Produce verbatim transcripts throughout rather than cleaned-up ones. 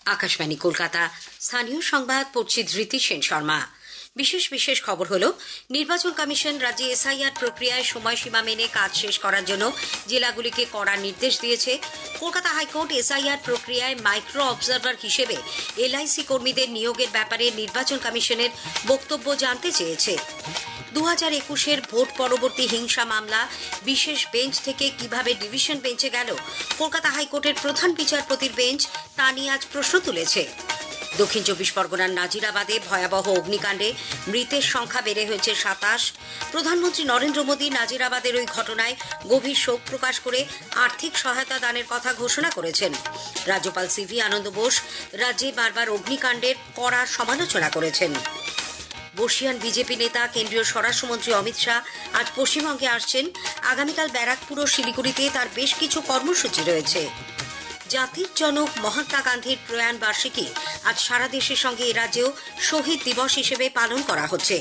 আকাশবাণী কলকাতা। স্থানীয় সংবাদ পড়ছি ধৃতি সেন শর্মা। বিশেষ বিশেষ খবর হল, নির্বাচন কমিশন রাজ্যে এসআইআর প্রক্রিয়ায় সময়সীমা মেনে কাজ শেষ করার জন্য জেলাগুলিকে কড়া নির্দেশ দিয়েছে। কলকাতা হাইকোর্ট এসআইআর প্রক্রিয়ায় মাইক্রো অবজারভার হিসেবে এলআইসি কর্মীদের নিয়োগের ব্যাপারে নির্বাচন কমিশনের বক্তব্য জানতে চেয়েছে। দু হাজার একুশের ভোট পরবর্তী হিংসা মামলা বিশেষ বেঞ্চ থেকে কিভাবে ডিভিশন বেঞ্চে গেল কলকাতা হাইকোর্টের প্রধান বিচারপতির বেঞ্চ, তা নিয়ে আজ প্রশ্ন তুলেছে। দক্ষিণ চব্বিশ পরগনার নাজিরাবাদে ভয়াবহ অগ্নিকাণ্ডে মৃতের সংখ্যা বেড়ে হয়েছে সাতাশ। প্রধানমন্ত্রী নরেন্দ্র মোদী নাজিরাবাদের ওই ঘটনায় গভীর শোক প্রকাশ করে আর্থিক সহায়তা দানের কথা ঘোষণা করেছেন। রাজ্যপাল সিভি আনন্দ বোস রাজ্যে বারবার অগ্নিকাণ্ডের কড়া সমালোচনা করেছেন। বর্ষিয়ান বিজেপি নেতা কেন্দ্রীয় স্বরাষ্ট্রমন্ত্রী অমিত শাহ আজ পশ্চিমবঙ্গে আসছেন। আগামীকাল ব্যারাকপুর ও শিলিগুড়িতে তার বেশ কিছু কর্মসূচি রয়েছে। জাতির জনক মহাত্মা গান্ধীর প্রয়াণ বার্ষিকী আজ সারা দেশের সঙ্গে এ রাজ্যেও শহীদ দিবস হিসেবে পালন করা হচ্ছে।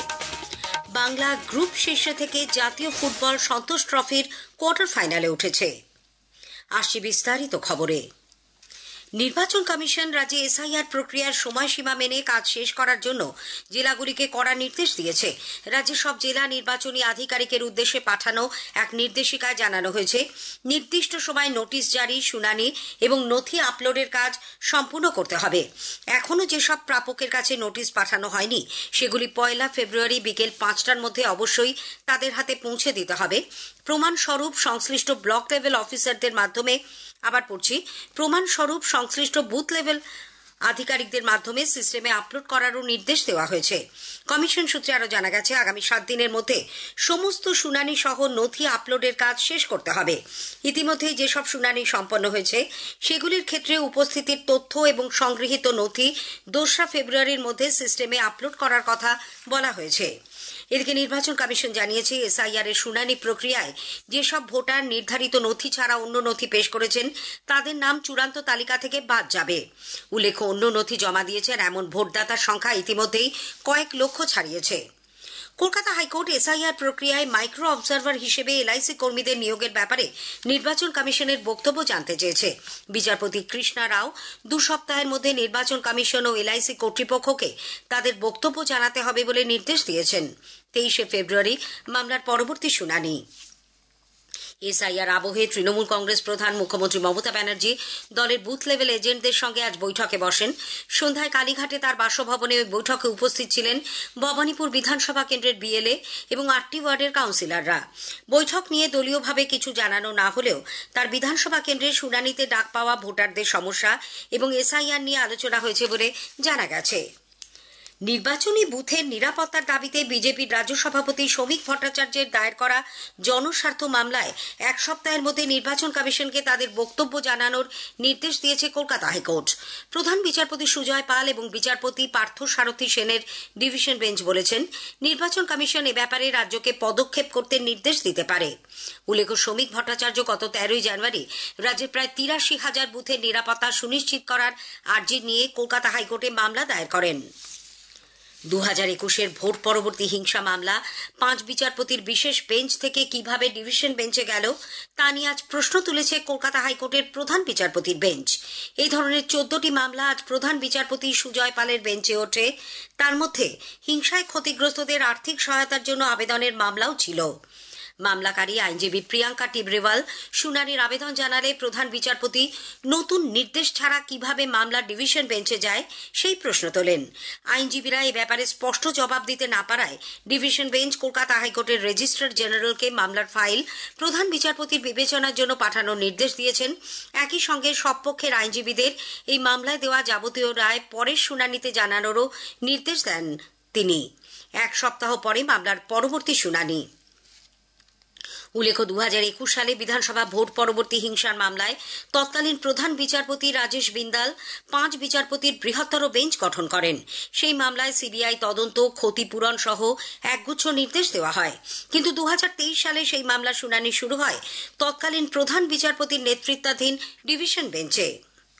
বাংলা গ্রুপ শীর্ষে থেকে জাতীয় ফুটবল সন্তোষ ট্রফির কোয়ার্টার ফাইনালে উঠেছে। আসছে বিস্তারিত খবরে। নির্বাচন কমিশন রাজ্যে এসআইআর প্রক্রিয়ার সময়সীমা মেনে কাজ শেষ করার জন্য জেলাগুলিকে কড়া নির্দেশ দিয়েছে। রাজ্যের সব জেলা নির্বাচনী আধিকারিকের উদ্দেশ্যে পাঠানো এক নির্দেশিকায় জানানো হয়েছে, নির্দিষ্ট সময় নোটিশ জারি, শুনানি এবং নথি আপলোডের কাজ সম্পূর্ণ করতে হবে। এখনও যেসব প্রাপকের কাছে নোটিশ পাঠানো হয়নি সেগুলি পয়লা ফেব্রুয়ারি বিকেল পাঁচটার মধ্যে অবশ্যই তাদের হাতে পৌঁছে দিতে হবে। প্রমাণস্বরূপ সংশ্লিষ্ট ব্লক লেভেল অফিসারদের মাধ্যমে আবার পড়ছি প্রমাণস্বরূপ সংশ্লিষ্ট বুথ লেভেল আধিকারিকদের মাধ্যমে সিস্টেমে আপলোড করারও নির্দেশ দেওয়া হয়েছে। কমিশন সূত্রে আরও জানা গেছে, আগামী সাত দিনের মধ্যে সমস্ত শুনানি সহ নথি আপলোডের কাজ শেষ করতে হবে। ইতিমধ্যেই যেসব শুনানি সম্পন্ন হয়েছে সেগুলির ক্ষেত্রে উপস্থিতির তথ্য এবং সংগৃহীত নথি দোসরা ফেব্রুয়ারির মধ্যে সিস্টেমে আপলোড করার কথা বলা হয়েছে। এদিকে নির্বাচন কমিশন জানিয়েছে, এসআইআর এর শুনানি প্রক্রিয়ায় যেসব ভোটার নির্ধারিত নথি ছাড়া অন্য নথি পেশ করেছেন তাদের নাম চূড়ান্ত তালিকা থেকে বাদ যাবে। উল্লেখ্য, অন্য নথি জমা দিয়েছেন এমন ভোটদাতার সংখ্যা ইতিমধ্যেই কয়েক লক্ষ ছাড়িয়েছে। কলকাতা হাইকোর্ট এসআইআর প্রক্রিয়ায় মাইক্রো অবজারভার হিসেবে এলআইসি কর্মীদের নিয়োগের ব্যাপারে নির্বাচন কমিশনের বক্তব্য জানতে চেয়েছে। বিচারপতি কৃষ্ণা রাও দু সপ্তাহের মধ্যে নির্বাচন কমিশন ও এলআইসি কর্তৃপক্ষকে তাদের বক্তব্য জানাতে হবে বলে নির্দেশ দিয়েছেন। তেইশে ফেব্রুয়ারি মামলার পরবর্তী শুনানি। এসআইআর আবহে তৃণমূল কংগ্রেস প্রধান মুখ্যমন্ত্রী মমতা ব্যানার্জি দলের বুথ লেভেল এজেন্টদের সঙ্গে আজ বৈঠকে বসেন। সন্ধ্যায় কালীঘাটে তার বাসভবনে ওই বৈঠকে উপস্থিত ছিলেন ভবানীপুর বিধানসভা কেন্দ্রের বিএলএ এবং আটটি ওয়ার্ডের কাউন্সিলররা। বৈঠক নিয়ে দলীয়ভাবে কিছু জানানো না হলেও তার বিধানসভা কেন্দ্রের শুনানিতে ডাক পাওয়া ভোটারদের সমস্যা এবং এসআইআর নিয়ে আলোচনা হয়েছে বলে জানা গেছে। নির্বাচনী বুথের নিরাপত্তার দাবিতে বিজেপির রাজ্য সভাপতি শ্রমিক ভট্টাচার্যের দায়ের করা জনস্বার্থ মামলায় এক সপ্তাহের মধ্যে নির্বাচন কমিশনকে তাদের বক্তব্য জানানোর নির্দেশ দিয়েছে কলকাতা হাইকোর্ট। প্রধান বিচারপতি সুজয় পাল এবং বিচারপতি পার্থ সারথী সেনের ডিভিশন বেঞ্চ বলেছেন, নির্বাচন কমিশন এ ব্যাপারে রাজ্যকে পদক্ষেপ করতে নির্দেশ দিতে পারে। উল্লেখ্য, শ্রমিক ভট্টাচার্য গত তেরোই জানুয়ারি রাজ্যের প্রায় তিরাশি হাজার বুথের নিরাপত্তা সুনিশ্চিত করার আর্জি নিয়ে কলকাতা হাইকোর্টে মামলা দায়ের করেন। দু হাজার একুশের ভোট পরবর্তী হিংসা মামলা পাঁচ বিচারপতির বিশেষ বেঞ্চ থেকে কিভাবে ডিভিশন বেঞ্চে গেল তা নিয়ে আজ প্রশ্ন তুলেছে কলকাতা হাইকোর্টের প্রধান বিচারপতির বেঞ্চ। এই ধরনের চোদ্দটি মামলা আজ প্রধান বিচারপতি সুজয় পালের বেঞ্চে ওঠে। তার মধ্যে হিংসায় ক্ষতিগ্রস্তদের আর্থিক সহায়তার জন্য আবেদনের মামলাও ছিল। মামলাকারী আইনজীবী প্রিয়াঙ্কা টিবরেওয়াল শুনানির আবেদন জানালে প্রধান বিচারপতি নতুন নির্দেশ ছাড়া কিভাবে মামলা ডিভিশন বেঞ্চে যায় সেই প্রশ্ন তোলেন। আইনজীবীরা এ ব্যাপারে স্পষ্ট জবাব দিতে না পারায় ডিভিশন বেঞ্চ কলকাতা হাইকোর্টের রেজিস্ট্রার জেনারেলকে মামলার ফাইল প্রধান বিচারপতির বিবেচনার জন্য পাঠানোর নির্দেশ দিয়েছেন। একই সঙ্গে সব পক্ষের আইনজীবীদের এই মামলায় দেওয়া যাবতীয় রায় পরের শুনানিতে জানানোরও নির্দেশ দেন তিনি। এক সপ্তাহ পরে মামলার পরবর্তী শুনানি। উল্লেখ্য, দু হাজার একুশ সালে বিধানসভা ভোট পরবর্তী হিংসার মামলায় তৎকালীন প্রধান বিচারপতি রাজেশ বিন্দাল পাঁচ বিচারপতির বৃহত্তর বেঞ্চ গঠন করেন। সেই মামলায় সিবিআই তদন্ত, ক্ষতিপূরণ সহ একগুচ্ছ নির্দেশ দেওয়া হয়। কিন্তু দু হাজার তেইশ সালে সেই মামলার শুনানি শুরু হয় তৎকালীন প্রধান বিচারপতির নেতৃত্বাধীন ডিভিশন বেঞ্চে।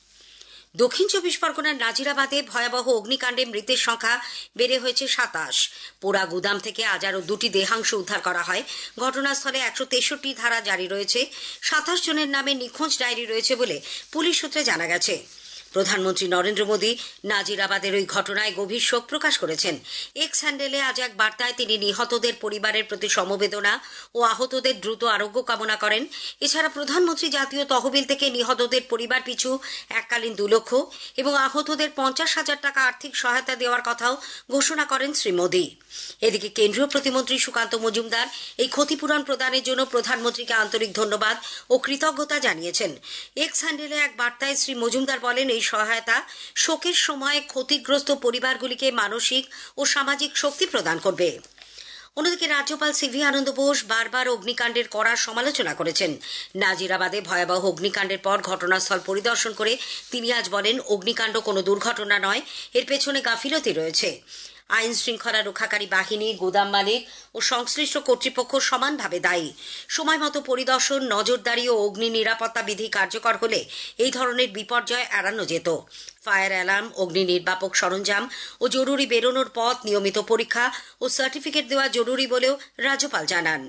দক্ষিণ চব্বিশ পরগনার নাজিরাবাদে ভয়াবহ অগ্নিকাণ্ডে মৃতের সংখ্যা বেড়ে হয়েছে সাতাশ। পোড়া গুদাম থেকে আজ আরও দুটি দেহাংশ উদ্ধার করা হয়। ঘটনাস্থলে একশো তেষট্টি ধারা জারি রয়েছে। সাতাশ জনের নামে নিখোঁজ ডায়েরি রয়েছে বলে পুলিশ সূত্রে জানা গেছে। প্রধানমন্ত্রী নরেন্দ্র মোদী নাজিরাবাদের ওই ঘটনায় গভীর শোক প্রকাশ করেছেন। এক্স হ্যান্ডেলে আজ এক বার্তায় তিনি নিহতদের পরিবারের প্রতি সমবেদনা ও আহতদের দ্রুত আরোগ্য কামনা করেন। এছাড়া প্রধানমন্ত্রী জাতীয় তহবিল থেকে নিহতদের পরিবার পিছু এককালীন দু লক্ষ এবং আহতদের পঞ্চাশ হাজার টাকা আর্থিক সহায়তা দেওয়ার কথাও ঘোষণা করেন শ্রী মোদী। এদিকে কেন্দ্রীয় প্রতিমন্ত্রী সুকান্ত মজুমদার এই ক্ষতিপূরণ প্রদানের জন্য প্রধানমন্ত্রীকে আন্তরিক ধন্যবাদ ও কৃতজ্ঞতা জানিয়েছেন। এক্স হ্যান্ডেলে এক বার্তায় শ্রী মজুমদার বলেন, এই সহায়তা শোকের সময় ক্ষতিগ্রস্ত পরিবারগুলিকে মানসিক ও সামাজিক শক্তি প্রদান করবে। অন্যদিকে রাজ্যপাল সিভি আনন্দ বোস বারবার অগ্নিকাণ্ডের কড়া সমালোচনা করেছেন। নাজিরাবাদে ভয়াবহ অগ্নিকাণ্ডের পর ঘটনাস্থল পরিদর্শন করে তিনি আজ বলেন, অগ্নিকাণ্ড কোনো দুর্ঘটনা নয়, এর পেছনে গাফিলতি রয়েছে। আইন শৃঙ্খলা রক্ষাকারী বাহিনী, গুদাম মালিক ও সংশ্লিষ্ট কর্তৃপক্ষ সমানভাবে দায়ী। সময় মতো পরিদর্শন, নজরদারি ও অগ্নি নিরাপত্তা বিধি কার্যকর হলে এই ধরনের বিপর্যয় এড়ানো যেত। ফায়ার অ্যালার্ম, অগ্নি নির্বাপক সরঞ্জাম ও জরুরি বেরোনোর পথ নিয়মিত পরীক্ষা ও সার্টিফিকেট দেওয়া জরুরি বলেও রাজ্যপাল জানান।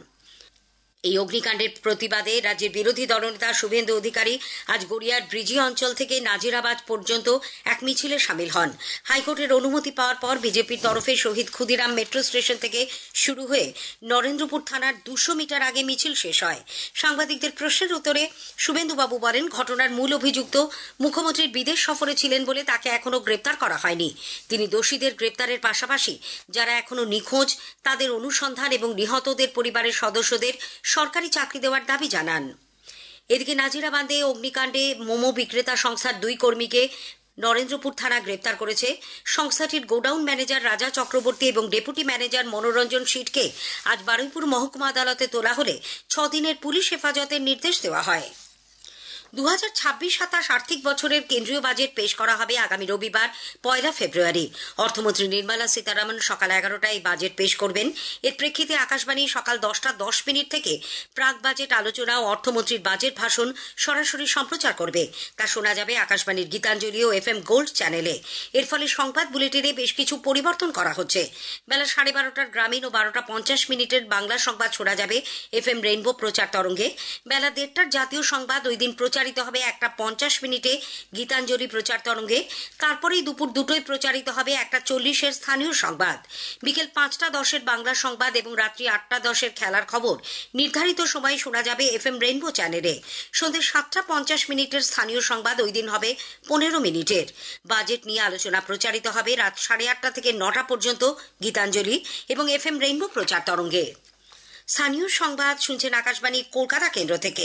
এই অগ্নিকাণ্ডের প্রতিবাদে রাজ্যের বিরোধী দলনেতা শুভেন্দু অধিকারী আজ গড়িয়ার ব্রিজি অঞ্চল থেকে নাজিরাবাদ পর্যন্ত এক মিছিলে সামিল হন। হাইকোর্টের অনুমতি পাওয়ার পর বিজেপির তরফে শহীদ ক্ষুদিরাম মেট্রো স্টেশন থেকে শুরু হয়ে নরেন্দ্রপুর থানার দুশো মিটার আগে মিছিল শেষ হয়। সাংবাদিকদের প্রশ্নের উত্তরে শুভেন্দুবাবু বলেন, ঘটনার মূল অভিযুক্ত মুখ্যমন্ত্রীর বিদেশ সফরে ছিলেন বলে তাকে এখনো গ্রেপ্তার করা হয়নি। তিনি দোষীদের গ্রেপ্তারের পাশাপাশি যারা এখনো নিখোঁজ তাদের অনুসন্ধান এবং নিহতদের পরিবারের সদস্যদের সরকারি চাকরি দেওয়ার দাবি জানান। এদিকে নাজিরাবাদে অগ্নিকাণ্ডে মোমো বিক্রেতা সংস্থার দুই কর্মীকে নরেন্দ্রপুর থানা গ্রেপ্তার করেছে। সংস্থাটির গোডাউন ম্যানেজার রাজা চক্রবর্তী এবং ডেপুটি ম্যানেজার মনোরঞ্জন শীটকে আজ বারুইপুর মহকুমা আদালতে তোলা হলে ছ দিনের পুলিশ হেফাজতের নির্দেশ দেওয়া হয়। দু হাজার ছাব্বিশ সাতাশ আর্থিক বছরের কেন্দ্রীয় বাজেট পেশ করা হবে আগামী রবিবার পয়লা ফেব্রুয়ারি। অর্থমন্ত্রী নির্মলা সীতারামন সকাল এগারোটায় এই বাজেট পেশ করবেন। এর প্রেক্ষিতে আকাশবাণী সকাল দশটা দশ মিনিট থেকে প্রাক বাজেট আলোচনা ও অর্থমন্ত্রীর বাজেট ভাষণ সরাসরি সম্প্রচার করবে। তা শোনা যাবে আকাশবাণীর গীতাঞ্জলি ও এফ এম গোল্ড চ্যানেলে। এর ফলে সংবাদ বুলেটিনে বেশ কিছু পরিবর্তন করা হচ্ছে। বেলা সাড়ে বারোটার গ্রামীণ ও বারোটা পঞ্চাশ মিনিটের বাংলা সংবাদ শোনা যাবে এফ এম রেইনবো প্রচার তরঙ্গে। বেলা দেড়টার জাতীয় সংবাদ ওই দিন প্রচারিত হবে একটা পঞ্চাশ মিনিটে গীতাঞ্জলি প্রচার তরঙ্গে। তারপরেই দুপুর দুটোয় প্রচারিত হবে একটা চল্লিশের স্থানীয় সংবাদ। বিকেল পাঁচটা দশের বাংলা সংবাদ এবং রাত্রি আটটা দশের খেলার খবর নির্ধারিত সময়ে শোনা যাবে এফ এম রেইনবো চ্যানেলে। সন্ধ্যে সাতটা পঞ্চাশ মিনিটের স্থানীয় সংবাদ ওই দিন হবে পনেরো মিনিটের। বাজেট নিয়ে আলোচনা প্রচারিত হবে রাত সাড়ে আটটা থেকে নটা পর্যন্ত গীতাঞ্জলি এবং এফ এম রেইনবো প্রচার তরঙ্গে। স্থানীয় সংবাদ শুনছেন আকাশবাণী কলকাতা কেন্দ্র থেকে।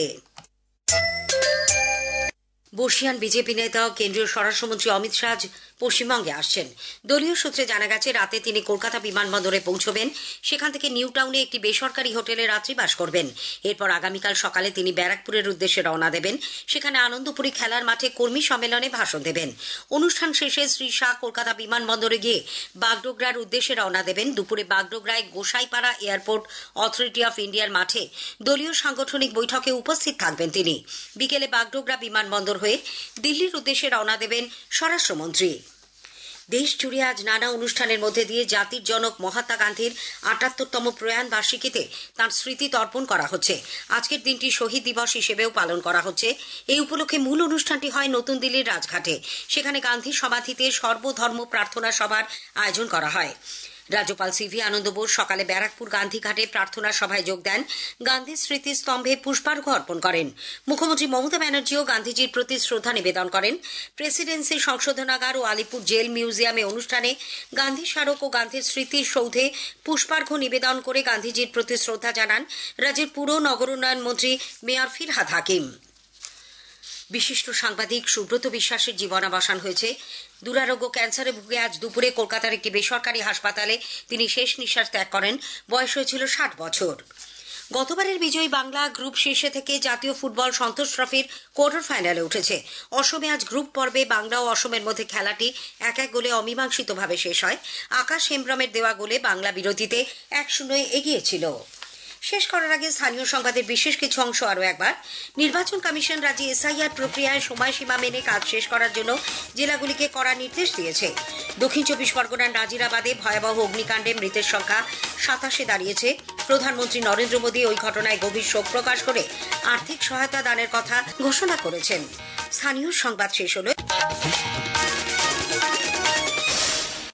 বর্ষিয়ান বিজেপি নেতা কেন্দ্রীয় স্বরাষ্ট্রমন্ত্রী অমিত শাহ পশ্চিমবঙ্গে আসছেন। দলীয় সূত্রে জানা গেছে, রাতে তিনি কলকাতা বিমানবন্দরে পৌঁছবেন। সেখান থেকে নিউ টাউনে একটি বেসরকারি হোটেলে রাত্রিবাস করবেন। এরপর আগামীকাল সকালে তিনি ব্যারাকপুরের উদ্দেশ্যে রওনা দেবেন। সেখানে আনন্দপুরি খেলার মাঠে কর্মী সম্মেলনে ভাষণ দেবেন। অনুষ্ঠান শেষে শ্রী শাহ কলকাতা বিমানবন্দরে গিয়ে বাগডোগরার উদ্দেশ্যে রওনা দেবেন। দুপুরে বাগডোগরায় গোসাইপাড়া এয়ারপোর্ট অথরিটি অফ ইন্ডিয়ার মাঠে দলীয় সাংগঠনিক বৈঠকে উপস্থিত থাকবেন তিনি। বিকেলে বাগডোগরা বিমানবন্দর হয়ে দিল্লির উদ্দেশ্যে রওনা দেবেন স্বরাষ্ট্রমন্ত্রী। দেশ জুড়ে আজ নানা অনুষ্ঠানের মধ্যে দিয়ে জাতির জনক মহাত্মা গান্ধীর আটাত্তরতম প্রয়াণ বার্ষিকীতে তাঁর স্মৃতি তর্পণ করা হচ্ছে। আজকের দিনটি শহীদ দিবস হিসেবেও পালন করা হচ্ছে। এই উপলক্ষে মূল অনুষ্ঠানটি হয় নতুন দিল্লির রাজঘাটে। সেখানে গান্ধী সমাধিতে সর্বধর্ম প্রার্থনা সভার আয়োজন করা হয়। রাজ্যপাল সিভি আনন্দ বোস সকালে ব্যারাকপুর গান্ধীঘাটে প্রার্থনা সভায় যোগ দেন। গান্ধী স্মৃতিস্তম্ভে পুষ্পার্ঘ্য অর্পণ করেন। মুখ্যমন্ত্রী মমতা ব্যানার্জিও গান্ধীজির প্রতি শ্রদ্ধা নিবেদন করেন। প্রেসিডেন্সি সংশোধনাগার ও আলিপুর জেল মিউজিয়ামে অনুষ্ঠানে গান্ধী স্মারক ও গান্ধীর স্মৃতির সৌধে পুষ্পার্ঘ্য নিবেদন করে গান্ধীজির প্রতি শ্রদ্ধা জানান রাজ্যের পুর নগর উন্নয়ন মন্ত্রী মেয়র ফিরহাদ হাকিম। বিশিষ্ট সাংবাদিক সুব্রত বিশ্বাসের জীবনাবসান হয়েছে। দুরারোগ্য ক্যান্সারে ভুগে আজ দুপুরে কলকাতার একটি বেসরকারি হাসপাতালে তিনি শেষ নিঃশ্বাস ত্যাগ করেন। বয়স হয়েছিল ষাট বছর। গতবারের বিজয়ী বাংলা গ্রুপ শীর্ষে থেকে জাতীয় ফুটবল সন্তোষ ট্রফির কোয়ার্টার ফাইনালে উঠেছে। অসমে আজ গ্রুপ পর্বে বাংলা ও অসমের মধ্যে খেলাটি এক এক গোলে অমীমাংসিতভাবে শেষ হয়। আকাশ হেমব্রমের দেওয়া গোলে বাংলা বিরতিতে এক শূন্য এগিয়ে ছিল। শেষ করার আগে স্থানীয় সংবাদের বিশেষ কিছু অংশ আরও একবার। নির্বাচন কমিশন রাজ্যে এসআইআর প্রক্রিয়ায় সময়সীমা মেনে কাজ শেষ করার জন্য জেলাগুলিকে কড়া নির্দেশ দিয়েছে। দক্ষিণ চব্বিশ পরগনার নাজিরাবাদে ভয়াবহ অগ্নিকাণ্ডে মৃতের সংখ্যা সাতাশে দাঁড়িয়েছে। প্রধানমন্ত্রী নরেন্দ্র মোদী ওই ঘটনায় গভীর শোক প্রকাশ করে আর্থিক সহায়তা দানের কথা ঘোষণা করেছেন। স্থানীয় সংবাদ শেষ হলো।